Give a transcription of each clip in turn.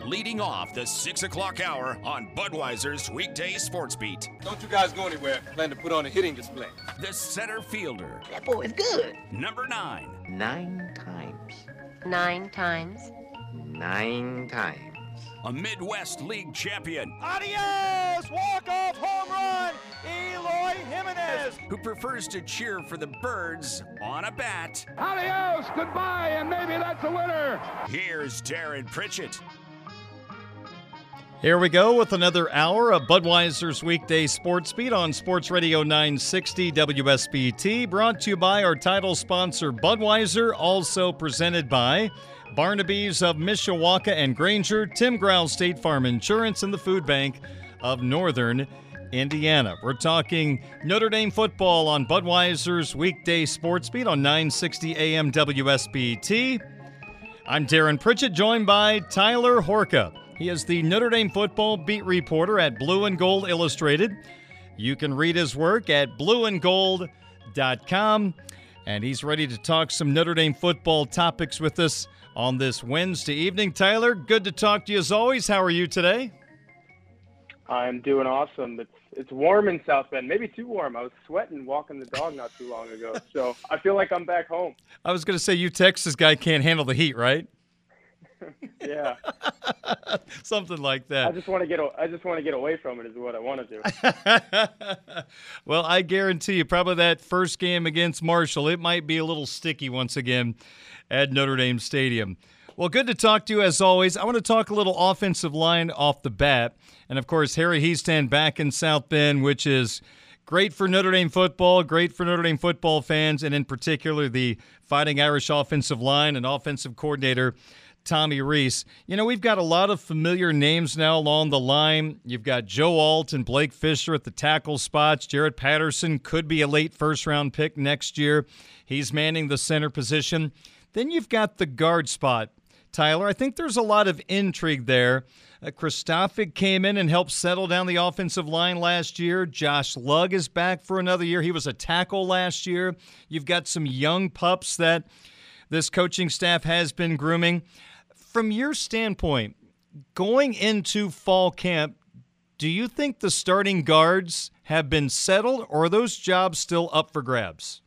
leading off the 6 o'clock hour on Budweiser's Weekday Sports Beat. Don't you guys go anywhere. Plan to put on a hitting display. The center fielder. That boy is good. Number 9. 9 times. 9 times. 9 times. A Midwest League champion. Adios! Walk-off home run! Eloy Jimenez! Who prefers to cheer for the Birds on a bat. Adios! Goodbye, and maybe that's a winner! Here's Darren Pritchett. Here we go with another hour of Budweiser's Weekday Sports Beat on Sports Radio 960 WSBT, brought to you by our title sponsor Budweiser, also presented by Barnaby's of Mishawaka and Granger, Tim Growl State Farm Insurance, and the Food Bank of Northern Indiana. We're talking Notre Dame football on Budweiser's Weekday Sports Beat on 960 AM WSBT. I'm Darren Pritchett, joined by Tyler Horka. He is the Notre Dame football beat reporter at Blue and Gold Illustrated. You can read his work at blueandgold.com, and he's ready to talk some Notre Dame football topics with us on this Wednesday evening. Tyler, good to talk to you as always. How are you today? I'm doing awesome. It's warm in South Bend, maybe too warm. I was sweating walking the dog not too long ago, so I feel like I'm back home. I was going to say, you Texas guy can't handle the heat, right? Yeah. Something like that. I just want to get away from it is what I want to do. Well, I guarantee you probably that first game against Marshall, it might be a little sticky once again at Notre Dame Stadium. Well, good to talk to you as always. I want to talk a little offensive line off the bat. And, of course, Harry Hiestand back in South Bend, which is great for Notre Dame football, great for Notre Dame football fans, and in particular the Fighting Irish offensive line and offensive coordinator Tommy Rees. You know, we've got a lot of familiar names now along the line. You've got Joe Alt and Blake Fisher at the tackle spots. Jaret Patterson could be a late first-round pick next year. He's manning the center position. Then you've got the guard spot. Tyler, I think there's a lot of intrigue there. Kristofik came in and helped settle down the offensive line last year. Josh Lugg is back for another year. He was a tackle last year. You've got some young pups that this coaching staff has been grooming. From your standpoint, going into fall camp, do you think the starting guards have been settled, or are those jobs still up for grabs?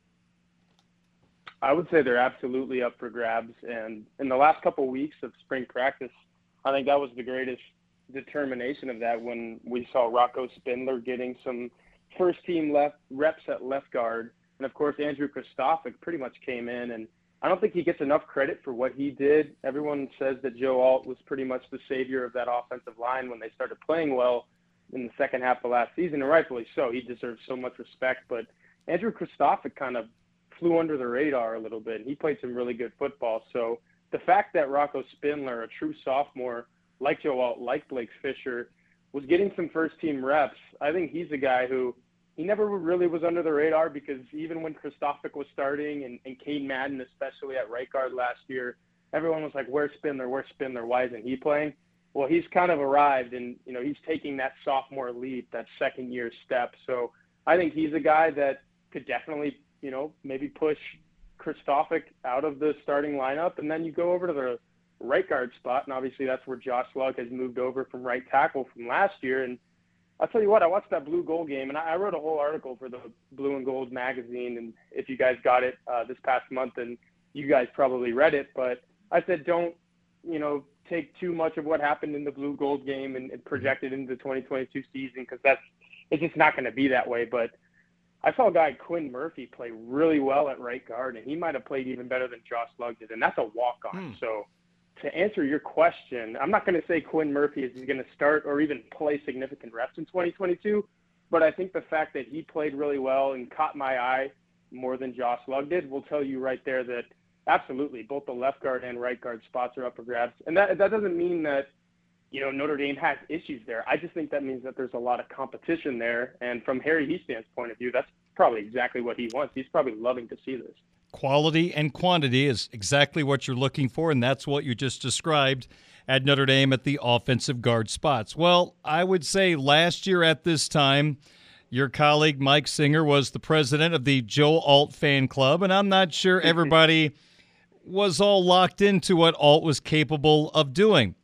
I would say they're absolutely up for grabs. And in the last couple of weeks of spring practice, I think that was the greatest determination of that when we saw Rocco Spindler getting some first-team reps at left guard. And, of course, Andrew Kristofik pretty much came in, and I don't think he gets enough credit for what he did. Everyone says that Joe Alt was pretty much the savior of that offensive line when they started playing well in the second half of last season, and rightfully so. He deserves so much respect. But Andrew Kristofik kind of flew under the radar a little bit. He played some really good football. So the fact that Rocco Spindler, a true sophomore, like Joe Alt, like Blake Fisher, was getting some first-team reps, I think he's a guy who he never really was under the radar, because even when Kristofik was starting and Kane Madden, especially at right guard last year, everyone was like, where's Spindler? Where's Spindler? Why isn't he playing? Well, he's kind of arrived, and, you know, he's taking that sophomore leap, that second-year step. So I think he's a guy that could definitely, you know, maybe push Kristofik out of the starting lineup, and then you go over to the right guard spot, and obviously that's where Josh Lugg has moved over from right tackle from last year. And I'll tell you what, I watched that Blue Gold game, and I wrote a whole article for the Blue and Gold magazine, and if you guys got it this past month, and you guys probably read it, but I said don't, you know, take too much of what happened in the Blue Gold game and project it into the 2022 season, because it's just not going to be that way. But I saw a guy, Quinn Murphy, play really well at right guard, and he might have played even better than Josh Lugg did, and that's a walk-on. So to answer your question, I'm not going to say Quinn Murphy is going to start or even play significant reps in 2022, but I think the fact that he played really well and caught my eye more than Josh Lugg did will tell you right there that absolutely both the left guard and right guard spots are up for grabs. And that doesn't mean that, you know, Notre Dame has issues there. I just think that means that there's a lot of competition there. And from Harry Hiestand's point of view, that's probably exactly what he wants. He's probably loving to see this. Quality and quantity is exactly what you're looking for, and that's what you just described at Notre Dame at the offensive guard spots. Well, I would say last year at this time, your colleague Mike Singer was the president of the Joe Alt fan club, and I'm not sure everybody was all locked into what Alt was capable of doing.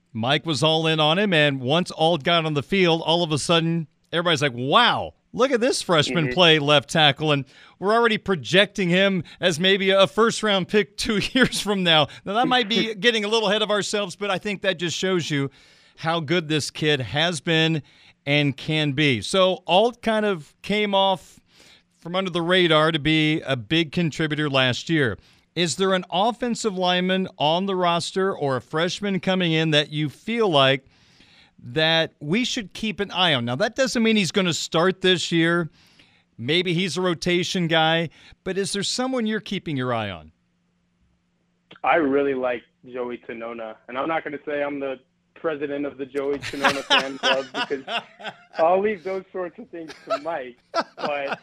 Mike was all in on him, and once Alt got on the field, all of a sudden, everybody's like, wow, look at this freshman play left tackle, and we're already projecting him as maybe a first-round pick 2 years from now. Now, that might be getting a little ahead of ourselves, but I think that just shows you how good this kid has been and can be. So Alt kind of came off from under the radar to be a big contributor last year. Is there an offensive lineman on the roster or a freshman coming in that you feel like that we should keep an eye on? Now, that doesn't mean he's going to start this year. Maybe he's a rotation guy. But is there someone you're keeping your eye on? I really like Joey Tanona. And I'm not going to say I'm the president of the Joey Tanona fan club because I'll leave those sorts of things to Mike. But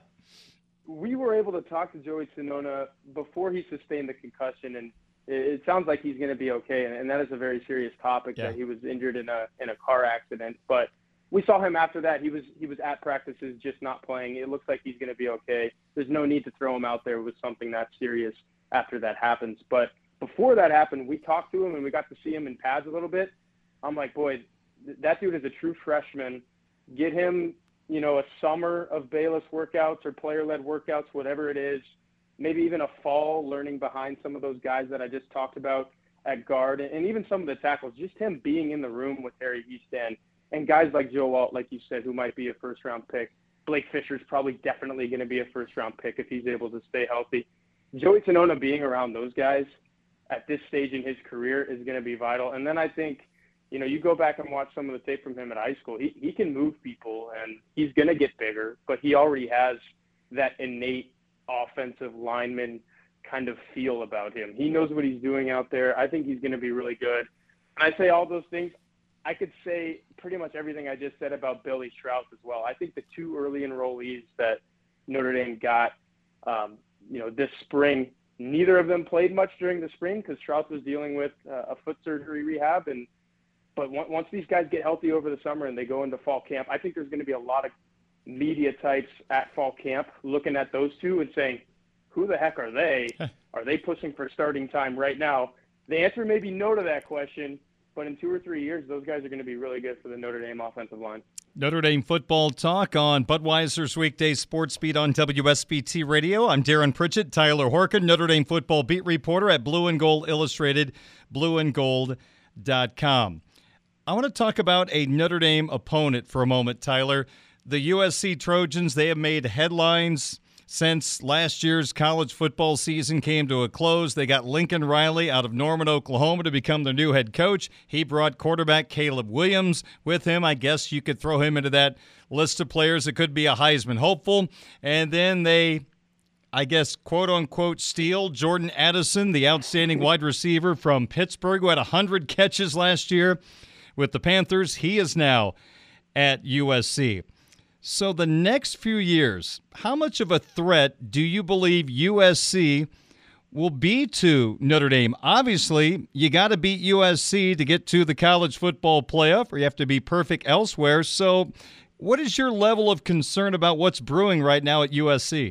we were able to talk to Joey Tanona before he sustained the concussion, and it sounds like he's going to be okay. And that is a very serious topic that he was injured in a car accident. But we saw him after that. He was at practices, just not playing. It looks like he's going to be okay. There's no need to throw him out there with something that serious after that happens. But before that happened, we talked to him and we got to see him in pads a little bit. I'm like, boy, that dude is a true freshman. Get him, a summer of Bayless workouts or player-led workouts, whatever it is, maybe even a fall learning behind some of those guys that I just talked about at guard, and even some of the tackles, just him being in the room with Harry Easton and guys like Joe Alt, like you said, who might be a first-round pick. Blake Fisher's probably definitely going to be a first-round pick if he's able to stay healthy. Joey Tanona being around those guys at this stage in his career is going to be vital. And then I think, you go back and watch some of the tape from him at high school. He can move people, and he's going to get bigger, but he already has that innate offensive lineman kind of feel about him. He knows what he's doing out there. I think he's going to be really good. And I say all those things. I could say pretty much everything I just said about Billy Strauss as well. I think the two early enrollees that Notre Dame got, this spring, neither of them played much during the spring because Strauss was dealing with a foot surgery rehab. But once these guys get healthy over the summer and they go into fall camp, I think there's going to be a lot of media types at fall camp looking at those two and saying, who the heck are they? Are they pushing for starting time right now? The answer may be no to that question, but in 2 or 3 years, those guys are going to be really good for the Notre Dame offensive line. Notre Dame football talk on Budweiser's weekday sports beat on WSBT Radio. I'm Darren Pritchett, Tyler Horkin, Notre Dame football beat reporter at Blue and Gold Illustrated, blueandgold.com. I want to talk about a Notre Dame opponent for a moment, Tyler. The USC Trojans, they have made headlines since last year's college football season came to a close. They got Lincoln Riley out of Norman, Oklahoma to become their new head coach. He brought quarterback Caleb Williams with him. I guess you could throw him into that list of players that could be a Heisman hopeful. And then they, quote-unquote, steal Jordan Addison, the outstanding wide receiver from Pittsburgh, who had 100 catches last year with the Panthers. He is now at USC. So the next few years, how much of a threat do you believe USC will be to Notre Dame? Obviously, you got to beat USC to get to the college football playoff, or you have to be perfect elsewhere. So what is your level of concern about what's brewing right now at USC?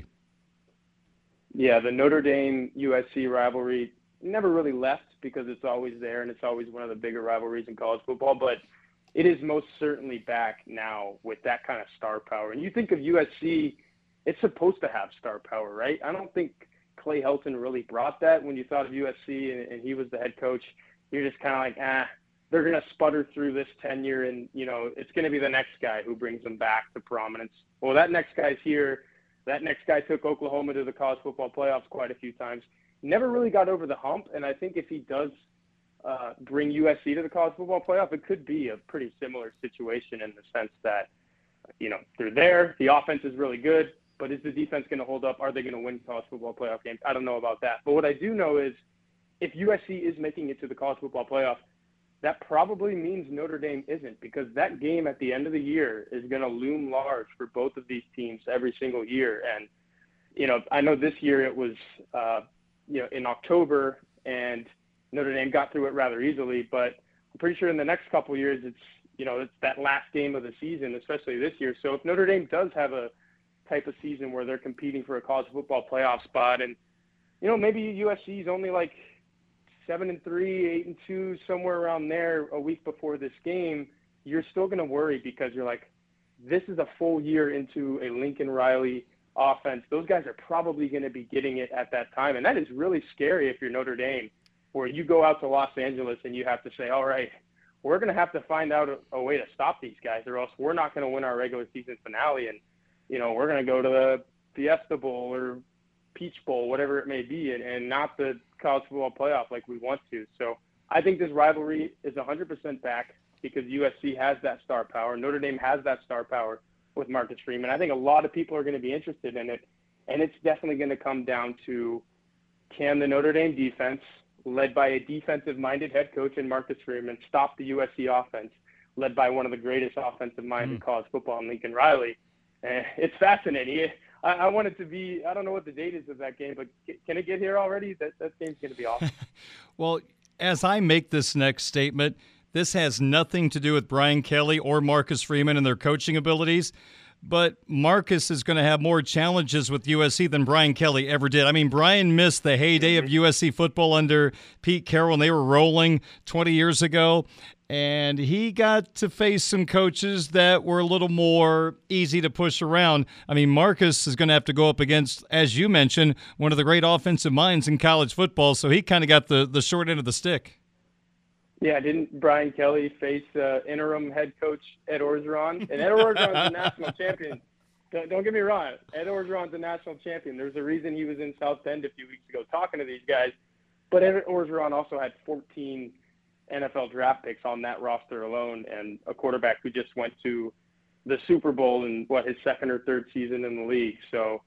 Yeah, the Notre Dame-USC rivalry never really left because it's always there, and it's always one of the bigger rivalries in college football. But it is most certainly back now with that kind of star power. And you think of USC, it's supposed to have star power, right? I don't think Clay Helton really brought that when you thought of USC and he was the head coach. You're just kind of like, they're going to sputter through this tenure and, it's going to be the next guy who brings them back to prominence. Well, that next guy's here. That next guy took Oklahoma to the college football playoffs quite a few times. Never really got over the hump, and I think if he does bring USC to the college football playoff, it could be a pretty similar situation in the sense that, they're there, the offense is really good, but is the defense going to hold up? Are they going to win college football playoff games? I don't know about that. But what I do know is if USC is making it to the college football playoff, that probably means Notre Dame isn't, because that game at the end of the year is going to loom large for both of these teams every single year. And, I know this year it was, in October, and Notre Dame got through it rather easily, but I'm pretty sure in the next couple of years it's that last game of the season, especially this year. So if Notre Dame does have a type of season where they're competing for a college football playoff spot, and maybe USC is only like 7-3, 8-2, somewhere around there a week before this game, you're still going to worry because you're like, this is a full year into a Lincoln Riley offense. Those guys are probably going to be getting it at that time. And that is really scary if you're Notre Dame, where you go out to Los Angeles and you have to say, all right, we're going to have to find out a way to stop these guys, or else we're not going to win our regular season finale. And, we're going to go to the Fiesta Bowl or Peach Bowl, whatever it may be, and not the college football playoff like we want to. So I think this rivalry is 100% back because USC has that star power. Notre Dame has that star power with Marcus Freeman. I think a lot of people are going to be interested in it, and it's definitely going to come down to, can the Notre Dame defense, led by a defensive-minded head coach in Marcus Freeman, stop the USC offense, led by one of the greatest offensive minds in college football in Lincoln Riley? It's fascinating. I want it to be, I don't know what the date is of that game, but can it get here already? That game's going to be awesome. Well, as I make this next statement, this has nothing to do with Brian Kelly or Marcus Freeman and their coaching abilities, but Marcus is going to have more challenges with USC than Brian Kelly ever did. I mean, Brian missed the heyday of USC football under Pete Carroll, and they were rolling 20 years ago, and he got to face some coaches that were a little more easy to push around. I mean, Marcus is going to have to go up against, as you mentioned, one of the great offensive minds in college football, so he kind of got the short end of the stick. Yeah, didn't Brian Kelly face interim head coach Ed Orgeron? And Ed Orgeron's a national champion. Don't get me wrong. Ed Orgeron's a national champion. There's a reason he was in South Bend a few weeks ago talking to these guys. But Ed Orgeron also had 14 NFL draft picks on that roster alone, and a quarterback who just went to the Super Bowl in, his second or third season in the league. So,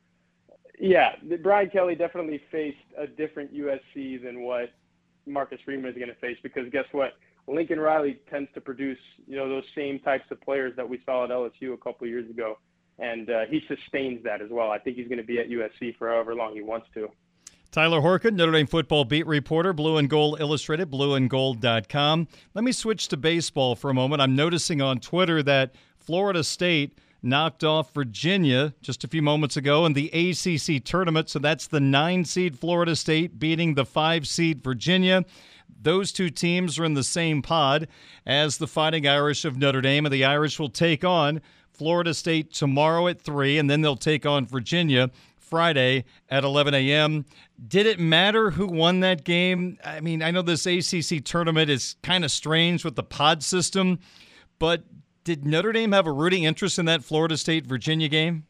yeah, Brian Kelly definitely faced a different USC than what Marcus Freeman is going to face, because guess what? Lincoln Riley tends to produce, those same types of players that we saw at LSU a couple of years ago, and he sustains that as well. I think he's going to be at USC for however long he wants to. Tyler Horkin, Notre Dame football beat reporter, Blue and Gold Illustrated, blueandgold.com. Let me switch to baseball for a moment. I'm noticing on Twitter that Florida State knocked off Virginia just a few moments ago in the ACC tournament. So that's the 9-seed Florida State beating the 5-seed Virginia. Those two teams are in the same pod as the Fighting Irish of Notre Dame, and the Irish will take on Florida State tomorrow at 3, and then they'll take on Virginia Friday at 11 a.m. Did it matter who won that game? I mean, I know this ACC tournament is kind of strange with the pod system, but did Notre Dame have a rooting interest in that Florida State-Virginia game?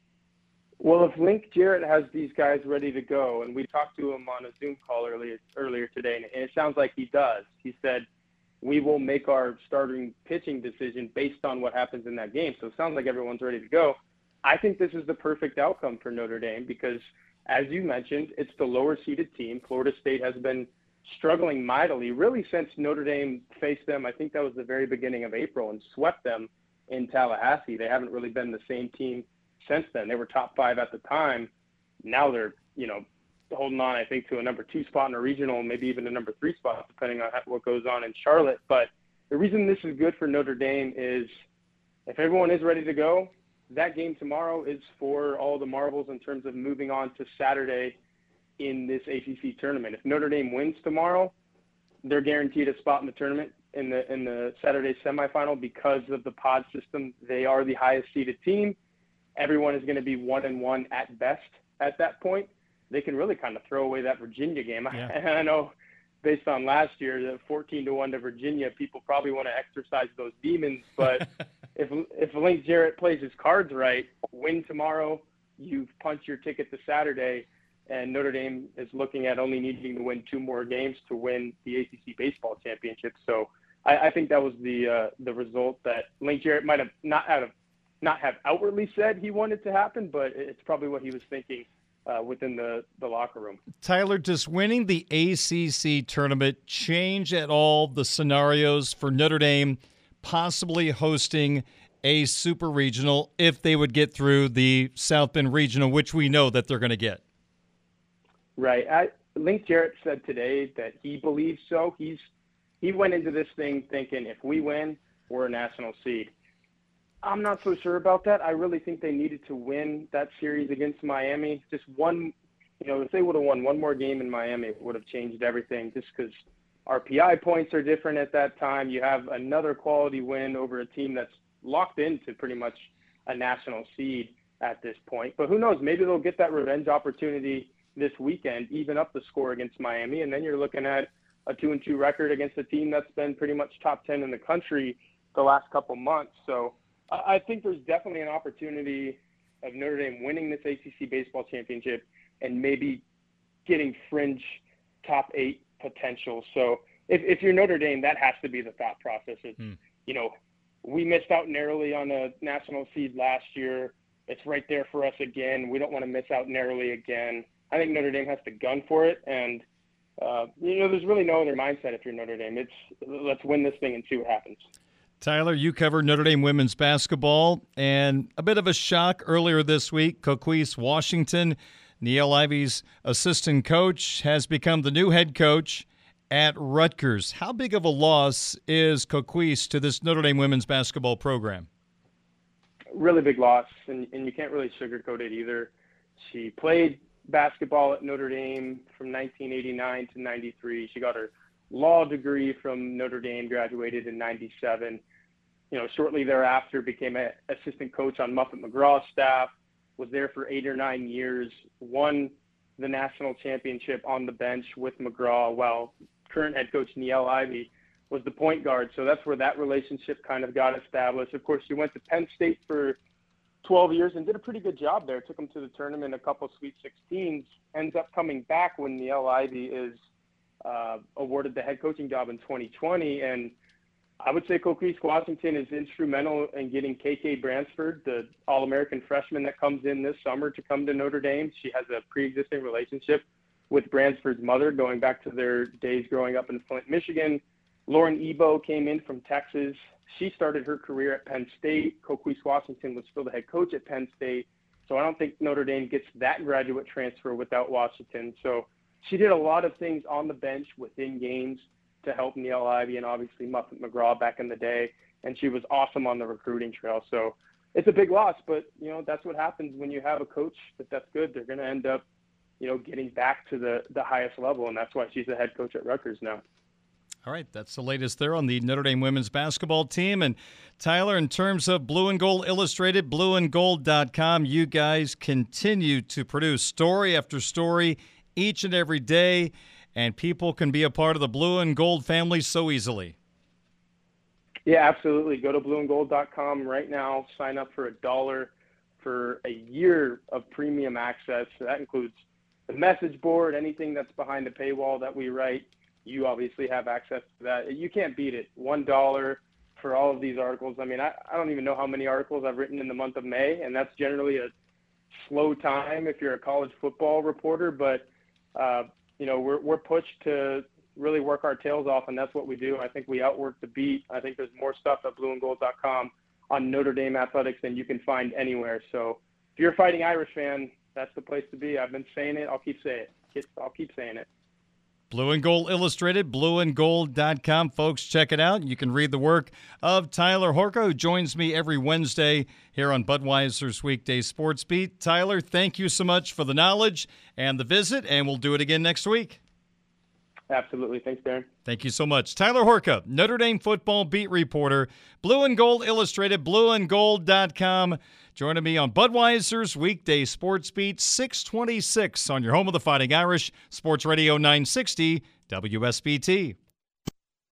Well, if Link Jarrett has these guys ready to go, and we talked to him on a Zoom call earlier today, and it sounds like he does. He said, we will make our starting pitching decision based on what happens in that game. So it sounds like everyone's ready to go. I think this is the perfect outcome for Notre Dame because, as you mentioned, it's the lower-seeded team. Florida State has been struggling mightily, really since Notre Dame faced them. I think that was the very beginning of April and swept them in Tallahassee. They haven't really been the same team since then. They were top 5 at the time. Now they're, holding on, I think, to a number 2 spot in a regional, maybe even a number 3 spot, depending on what goes on in Charlotte. But the reason this is good for Notre Dame is if everyone is ready to go, that game tomorrow is for all the marbles in terms of moving on to Saturday in this ACC tournament. If Notre Dame wins tomorrow, they're guaranteed a spot in the tournament in the Saturday semifinal because of the pod system. They are the highest seeded team. Everyone is going to be 1-1 at best at that point. They can really kind of throw away that Virginia game. Yeah. And I know based on last year, the 14-1 to Virginia, people probably want to exercise those demons, but if Link Jarrett plays his cards right, win tomorrow, you punch your ticket to Saturday, and Notre Dame is looking at only needing to win 2 more games to win the ACC baseball championship. So I think that was the result that Link Jarrett might have not have outwardly said he wanted to happen, but it's probably what he was thinking within the locker room. Tyler, does winning the ACC tournament change at all the scenarios for Notre Dame possibly hosting a super regional if they would get through the South Bend regional, which we know that they're going to get? Right. Link Jarrett said today that he believes so. He went into this thing thinking if we win, we're a national seed. I'm not so sure about that. I really think they needed to win that series against Miami. Just one if they would have won one more game in Miami, it would have changed everything just because RPI points are different at that time. You have another quality win over a team that's locked into pretty much a national seed at this point. But who knows? Maybe they'll get that revenge opportunity this weekend, even up the score against Miami, and then you're looking at a 2-2 record against a team that's been pretty much top 10 in the country the last couple months. So I think there's definitely an opportunity of Notre Dame winning this ACC baseball championship and maybe getting fringe top 8 potential. So if you're Notre Dame, that has to be the thought process. It's, we missed out narrowly on a national seed last year. It's right there for us again. We don't want to miss out narrowly again. I think Notre Dame has to gun for it. And, there's really no other mindset if you're Notre Dame. It's let's win this thing and see what happens. Tyler, you covered Notre Dame women's basketball, and a bit of a shock earlier this week. Coquese Washington, Niele Ivey's assistant coach, has become the new head coach at Rutgers. How big of a loss is Coquese to this Notre Dame women's basketball program? Really big loss, and you can't really sugarcoat it either. She played basketball at Notre Dame from 1989 to 93. She got her law degree from Notre Dame, graduated in 97. Shortly thereafter became an assistant coach on Muffet McGraw's staff, was there for 8 or 9 years, won the national championship on the bench with McGraw, while current head coach Niele Ivey was the point guard. So that's where that relationship kind of got established. Of course, she went to Penn State for 12 years and did a pretty good job there. Took them to the tournament, a couple Sweet 16s, ends up coming back when Niele Ivey is awarded the head coaching job in 2020. And I would say Coquese Washington is instrumental in getting KK Bransford, the All-American freshman that comes in this summer to come to Notre Dame. She has a pre-existing relationship with Bransford's mother going back to their days growing up in Flint, Michigan. Lauren Ebo came in from Texas. She started her career at Penn State. Coquese Washington was still the head coach at Penn State. So I don't think Notre Dame gets that graduate transfer without Washington. So she did a lot of things on the bench within games to help Niele Ivey and obviously Muffet McGraw back in the day. And she was awesome on the recruiting trail. So it's a big loss, but, that's what happens when you have a coach that's good. They're going to end up, getting back to the highest level. And that's why she's the head coach at Rutgers now. All right, that's the latest there on the Notre Dame women's basketball team. And Tyler, in terms of Blue and Gold Illustrated, blueandgold.com, you guys continue to produce story after story each and every day, and people can be a part of the Blue and Gold family so easily. Yeah, absolutely. Go to blueandgold.com right now. Sign up for $1 for a year of premium access. So that includes the message board, anything that's behind the paywall that we write. You obviously have access to that. You can't beat it. $1 for all of these articles. I mean, I don't even know how many articles I've written in the month of May, and that's generally a slow time if you're a college football reporter. But, we're pushed to really work our tails off, and that's what we do. I think we outwork the beat. I think there's more stuff at blueandgold.com on Notre Dame athletics than you can find anywhere. So if you're a Fighting Irish fan, that's the place to be. I've been saying it. I'll keep saying it. Blue and Gold Illustrated, blueandgold.com. Folks, check it out. You can read the work of Tyler Horka, who joins me every Wednesday here on Budweiser's Weekday Sports Beat. Tyler, thank you so much for the knowledge and the visit, and we'll do it again next week. Absolutely. Thanks, Darren. Thank you so much. Tyler Horka, Notre Dame football beat reporter, Blue and Gold Illustrated, blueandgold.com. Joining me on Budweiser's Weekday Sports Beat, 626 on your home of the Fighting Irish, Sports Radio 960, WSBT.